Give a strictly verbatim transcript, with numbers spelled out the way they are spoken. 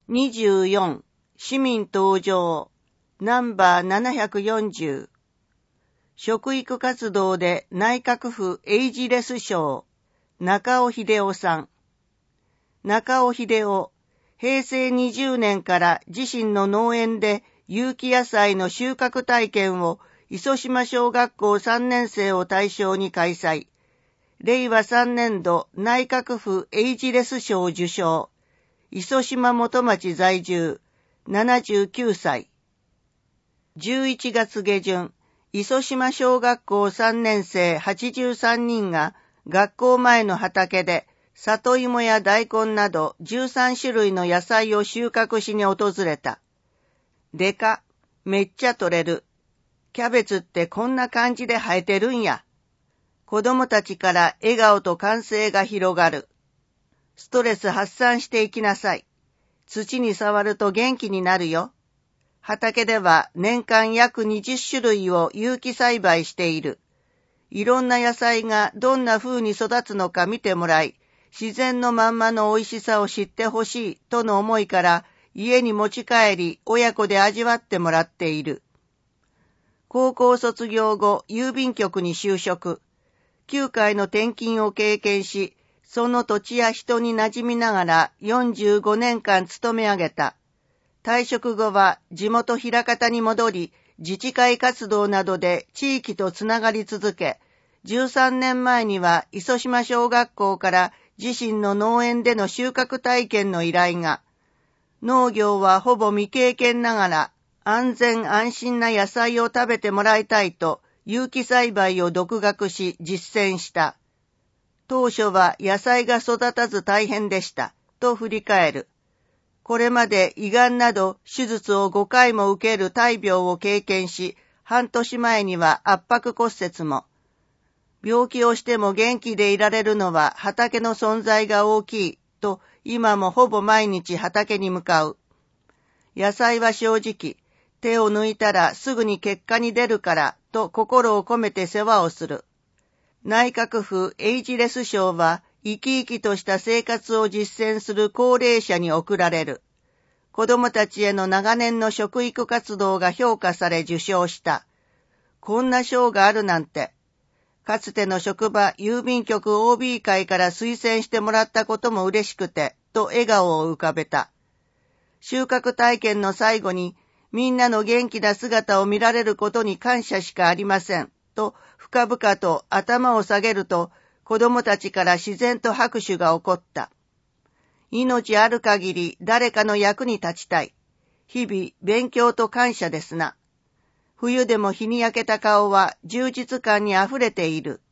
にじゅうよん市民登場ナンバーななひゃくよんじゅう食育活動で内閣府エイジレス賞中尾秀夫さん。中尾秀夫、へいせいにじゅうねんから自身の農園で有機野菜の収穫体験を磯島小学校さんねん生を対象に開催。れいわさんねんど内閣府エイジレス賞受賞。磯島元町在住、ななじゅうきゅうさい。じゅういちがつげじゅん、磯島小学校さんねん生はちじゅうさんにんが学校前の畑で里芋や大根などじゅうさんしゅるいの野菜を収穫しに訪れた。でか、めっちゃ取れる。キャベツってこんな感じで生えてるんや。子供たちから笑顔と歓声が広がる。ストレス発散していきなさい。土に触ると元気になるよ。畑では年間約にじゅっしゅるいを有機栽培している。いろんな野菜がどんな風に育つのか見てもらい、自然のまんまの美味しさを知ってほしいとの思いから家に持ち帰り親子で味わってもらっている。高校卒業後郵便局に就職。きゅうかいの転勤を経験し、その土地や人に馴染みながらよんじゅうごねんかん勤め上げた。退職後は地元枚方に戻り、自治会活動などで地域とつながり続け、じゅうさんねんまえには磯島小学校から自身の農園での収穫体験の依頼が、農業はほぼ未経験ながら安全安心な野菜を食べてもらいたいと有機栽培を独学し実践した。当初は野菜が育たず大変でしたと振り返る。これまで胃がんなど手術をごかいも受ける大病を経験し、半年前には圧迫骨折も。病気をしても元気でいられるのは畑の存在が大きいと今もほぼ毎日畑に向かう。野菜は正直、手を抜いたらすぐに結果に出るからと心を込めて世話をする。内閣府エイジレス賞は生き生きとした生活を実践する高齢者に贈られる。子供たちへの長年の食育活動が評価され受賞した。こんな賞があるなんて。かつての職場郵便局 オービー 会から推薦してもらったことも嬉しくて、と笑顔を浮かべた。収穫体験の最後に、みんなの元気な姿を見られることに感謝しかありません、と深々と頭を下げると、子供たちから自然と拍手が起こった。命ある限り誰かの役に立ちたい。日々勉強と感謝ですな。冬でも日に焼けた顔は充実感にあふれている。